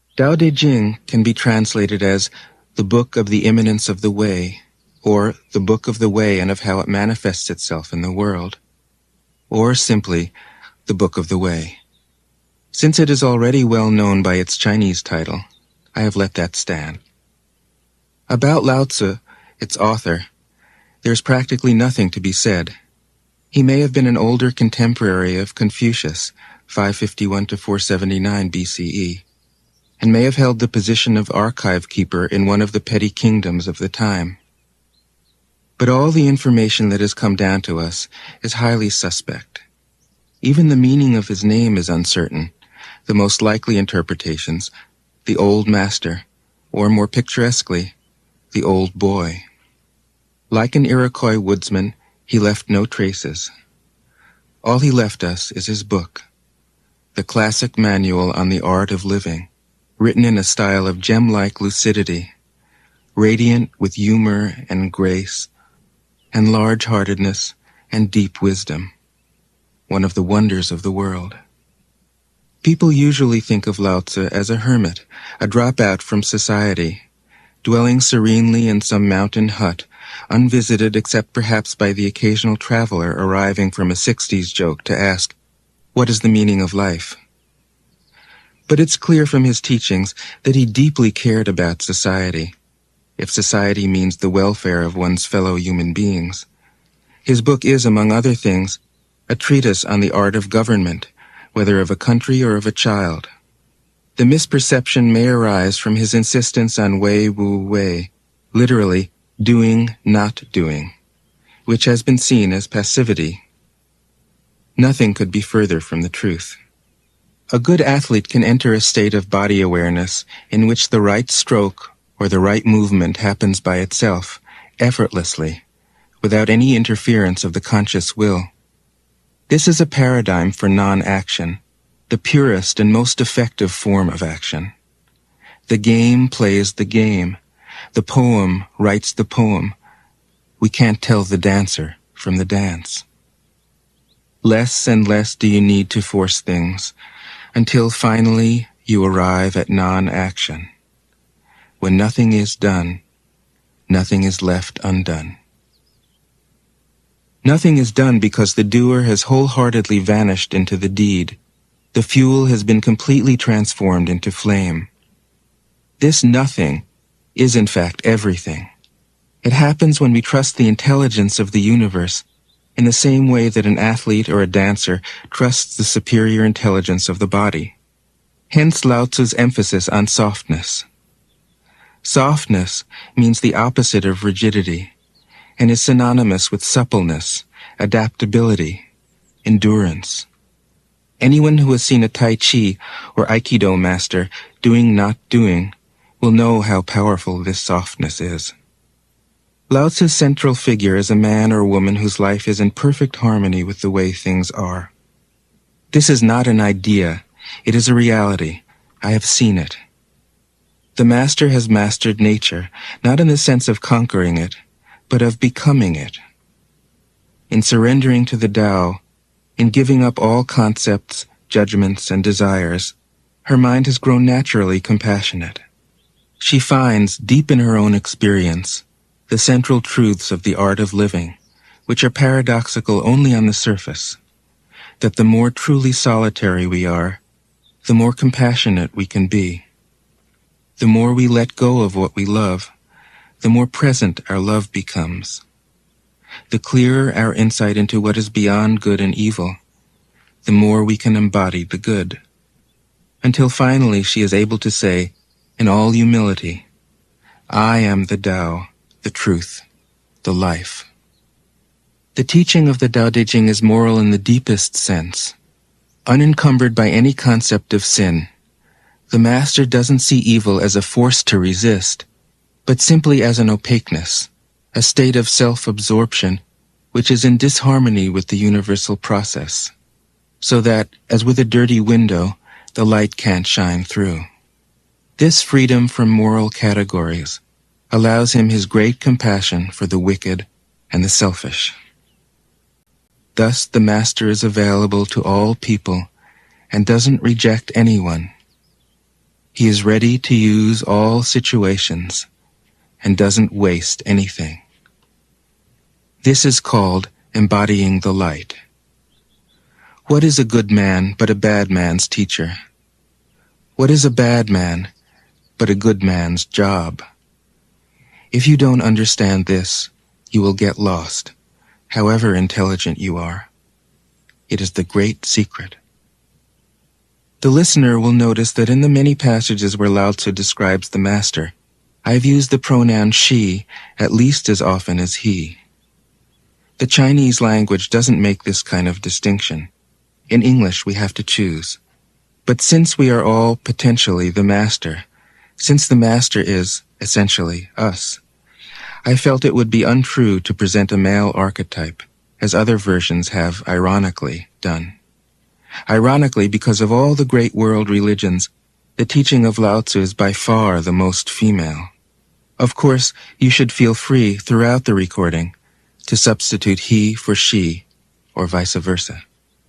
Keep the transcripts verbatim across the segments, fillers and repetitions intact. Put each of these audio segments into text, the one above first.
Tao Te Ching can be translated as the Book of the Immanence of the Way, or the Book of the Way and of how it manifests itself in the world, or simply the Book of the Way. Since it is already well known by its Chinese title, I have let that stand. About Lao Tzu, its author, there is practically nothing to be said. He may have been an older contemporary of Confucius, five fifty-one to four seventy-nine B C E, and may have held the position of archive keeper in one of the petty kingdoms of the time. But all the information that has come down to us is highly suspect. Even the meaning of his name is uncertain. The most likely interpretations, the old master, or more picturesquely, the old boy. Like an Iroquois woodsman, he left no traces. All he left us is his book, the classic manual on the art of living, written in a style of gem-like lucidity, radiant with humor and grace, and large-heartedness and deep wisdom, one of the wonders of the world. People usually think of Lao Tzu as a hermit, a dropout from society, dwelling serenely in some mountain hut, unvisited except perhaps by the occasional traveler arriving from a sixties joke to ask, "What is the meaning of life?" But it's clear from his teachings that he deeply cared about society, if society means the welfare of one's fellow human beings. His book is, among other things, a treatise on the art of government, whether of a country or of a child. The misperception may arise from his insistence on wei wu wei, literally, doing, not doing, which has been seen as passivity. Nothing could be further from the truth. A good athlete can enter a state of body awareness in which the right stroke or the right movement happens by itself, effortlessly, without any interference of the conscious will. This is a paradigm for non-action, the purest and most effective form of action. The game plays the game. The poem writes the poem. We can't tell the dancer from the dance. Less and less do you need to force things, until finally you arrive at non-action. When nothing is done, nothing is left undone. Nothing is done because the doer has wholeheartedly vanished into the deed. The fuel has been completely transformed into flame. This nothing is in fact everything. It happens when we trust the intelligence of the universe in the same way that an athlete or a dancer trusts the superior intelligence of the body. Hence Lao Tzu's emphasis on softness. Softness means the opposite of rigidity, and is synonymous with suppleness, adaptability, endurance. Anyone who has seen a Tai Chi or Aikido master doing not doing will know how powerful this softness is. Lao Tzu's central figure is a man or woman whose life is in perfect harmony with the way things are. This is not an idea, it is a reality. I have seen it. The master has mastered nature, not in the sense of conquering it, but of becoming it. In surrendering to the Tao, in giving up all concepts, judgments, and desires, her mind has grown naturally compassionate. She finds, deep in her own experience, the central truths of the art of living, which are paradoxical only on the surface, that the more truly solitary we are, the more compassionate we can be. The more we let go of what we love, the more present our love becomes. The clearer our insight into what is beyond good and evil, the more we can embody the good. Until finally she is able to say, in all humility, I am the Tao, the truth, the life. The teaching of the Tao Te Ching is moral in the deepest sense. Unencumbered by any concept of sin, the master doesn't see evil as a force to resist, but simply as an opaqueness, a state of self-absorption which is in disharmony with the universal process, so that, as with a dirty window, the light can't shine through. This freedom from moral categories allows him his great compassion for the wicked and the selfish. Thus the master is available to all people and doesn't reject anyone. He is ready to use all situations and doesn't waste anything. This is called embodying the light. What is a good man but a bad man's teacher? What is a bad man but a good man's job? If you don't understand this, you will get lost, however intelligent you are. It is the great secret. The listener will notice that in the many passages where Lao Tzu describes the master, I have used the pronoun she at least as often as he. The Chinese language doesn't make this kind of distinction. In English, we have to choose. But since we are all potentially the master, since the master is, essentially, us, I felt it would be untrue to present a male archetype, as other versions have ironically done. Ironically, because of all the great world religions, the teaching of Lao Tzu is by far the most female. Of course, you should feel free throughout the recording to substitute he for she, or vice versa.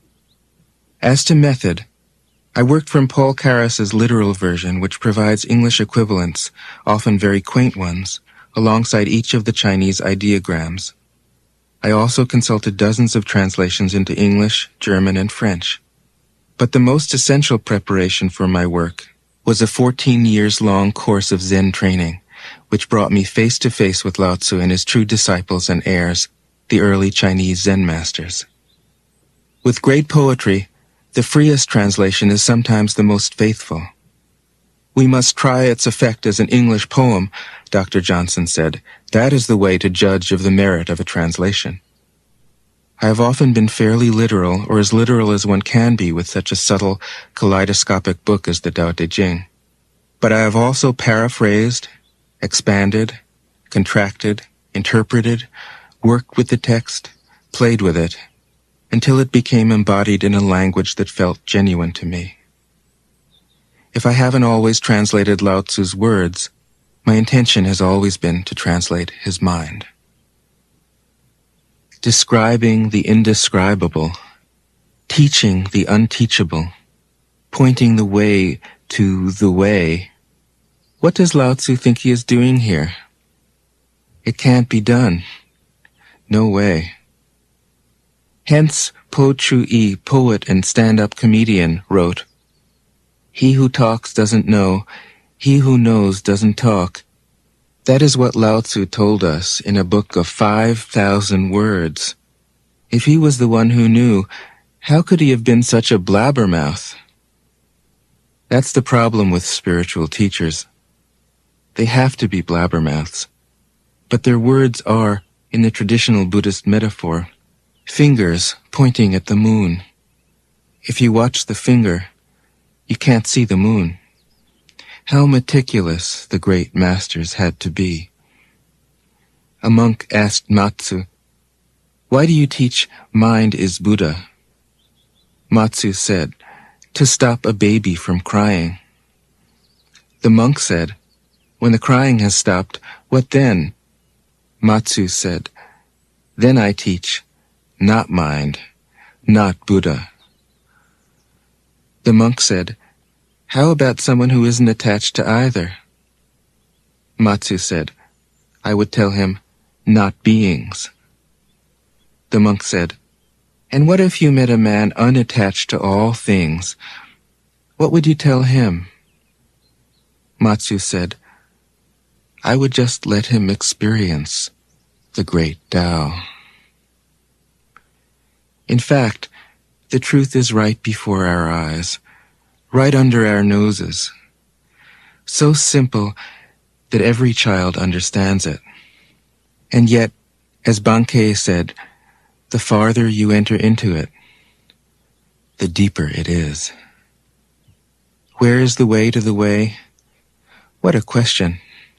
As to method, I worked from Paul Carus's literal version, which provides English equivalents, often very quaint ones, alongside each of the Chinese ideograms. I also consulted dozens of translations into English, German, and French. But the most essential preparation for my work was a fourteen years long course of Zen training, which brought me face to face with Lao Tzu and his true disciples and heirs, the early Chinese Zen masters. With great poetry, the freest translation is sometimes the most faithful. We must try its effect as an English poem, Doctor Johnson said. That is the way to judge of the merit of a translation. I have often been fairly literal, or as literal as one can be with such a subtle, kaleidoscopic book as the Tao Te Ching. But I have also paraphrased, expanded, contracted, interpreted, worked with the text, played with it, until it became embodied in a language that felt genuine to me. If I haven't always translated Lao Tzu's words, my intention has always been to translate his mind. Describing the indescribable, teaching the unteachable, pointing the way to the way. What does Lao Tzu think he is doing here? It can't be done. No way. Hence, Po Chu-yi, poet and stand-up comedian, wrote, "He who talks doesn't know, he who knows doesn't talk." That is what Lao Tzu told us in a book of five thousand words. If he was the one who knew, how could he have been such a blabbermouth? That's the problem with spiritual teachers. They have to be blabbermouths. But their words are, in the traditional Buddhist metaphor, fingers pointing at the moon. If you watch the finger, you can't see the moon. How meticulous the great masters had to be. A monk asked Matsu, "Why do you teach mind is Buddha?" Matsu said, "To stop a baby from crying." The monk said, "When the crying has stopped, what then?" Matsu said, "Then I teach, not mind, not Buddha." The monk said, "How about someone who isn't attached to either?" Matsu said, "I would tell him, not beings." The monk said, "And what if you met a man unattached to all things? What would you tell him?" Matsu said, "I would just let him experience the great Tao." In fact, the truth is right before our eyes, right under our noses, so simple that every child understands it. And yet, as Bankei said, the farther you enter into it, the deeper it is. Where is the way to the way? What a question.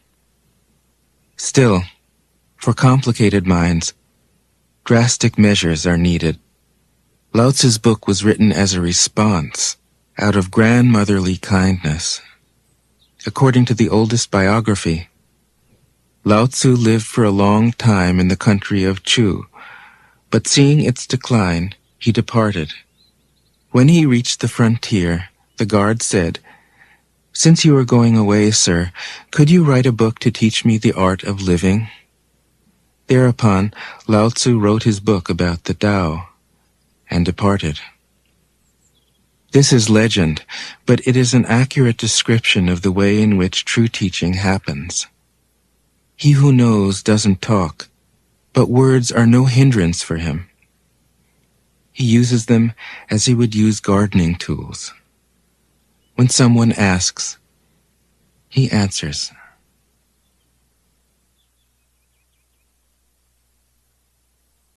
Still, for complicated minds, drastic measures are needed. Lao Tzu's book was written as a response, out of grandmotherly kindness. According to the oldest biography, Lao Tzu lived for a long time in the country of Chu, but seeing its decline, he departed. When he reached the frontier, the guard said, Since you are going away, sir, could you write a book to teach me the art of living? Thereupon, Lao Tzu wrote his book about the Tao and departed. This is legend, but it is an accurate description of the way in which true teaching happens. He who knows doesn't talk, but words are no hindrance for him. He uses them as he would use gardening tools. When someone asks, he answers.